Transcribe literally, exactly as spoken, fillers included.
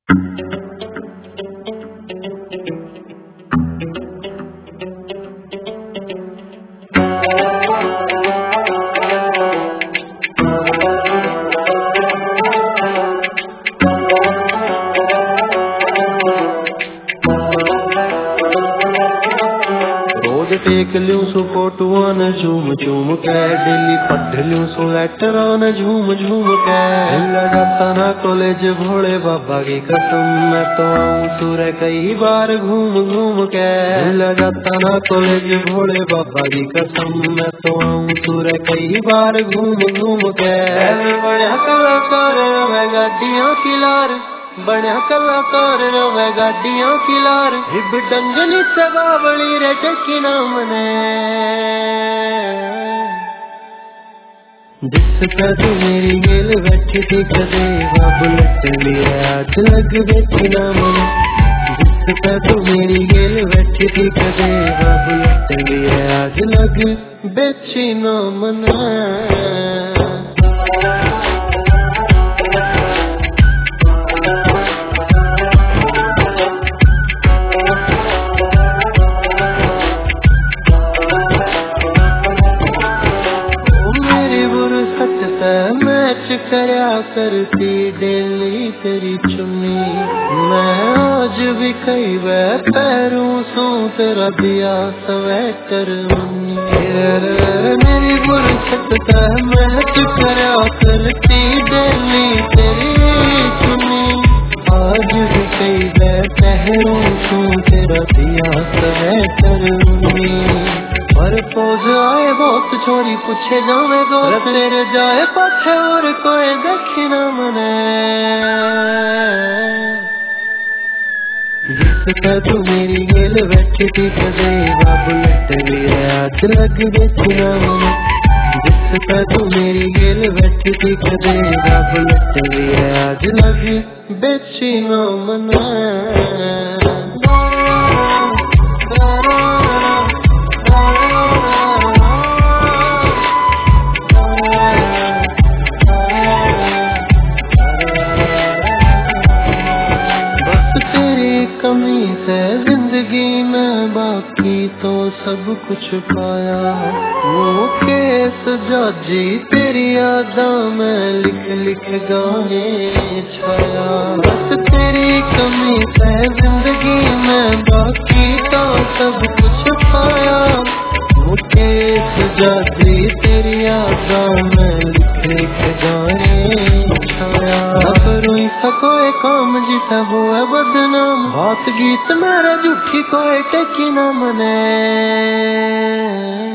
Take लूं सो फोटुआ न झूम झूम के, डेली पढ़ लूं सो लेटरा न झूम झूम के। मिला जाता ना कॉलेज भोले बाबा की कसम, मैं तो आऊं सूर्य कई बार घूम घूम के। मिला जाता ना कॉलेज भोले बाबा की कसम, मैं तो आऊं सूर्य कई बार घूम घूम के। बड़ा कलाकार मैं गाड़ियां की लार, बड़ा कलाकार वे गाड़ियां की लार, हिब डंगनी से बावली रे टकी नाम ने। जिस पे तू मेरी गेल बैठी थी कदे, वो बुलेट लिया आज लग बेची नाम ने। जिस पे तू मेरी गेल बैठी थी कदे, वो बुलेट लिया आज लग बेची नाम ने। मैच करया करती डेली तेरी चुन्नी, मैं आज भी कई वे पैरों सू तेरा दिया स्वेटर मुन्नी। मेरी बुरसत है मैच करया करती डेली तेरी चुन्नी, आज भी कई वे पैरों सू तेरा दिया स्वेटर मुन्नी। पर पोज आए बहुत छोरी पूछे जावे गो, तेरे जाए पाछे और कोई देखी ना मने। जिस पे तू मेरी गेल बैठी थी कदे, वो बुलेट लिया आज लग बेची ना मने। जिस पे तू मेरी गेल बैठी थी कदे, वो बुलेट लिया आज लग बेची ना मने। कमी से जिंदगी में बाकी तो सब कुछ पाया, वो केस जाजी तेरी यादा में लिख लिख गाने छाया। बस तेरी कमी से जिंदगी में बाकी तो सब कुछ पाया, वो केस जाजी तेरी यादा में लिख लिख गाने छाया। कोई कोई काम जीता वो है बदनाम, बात गीत मेरा झूठी कोई टेकी ना मने।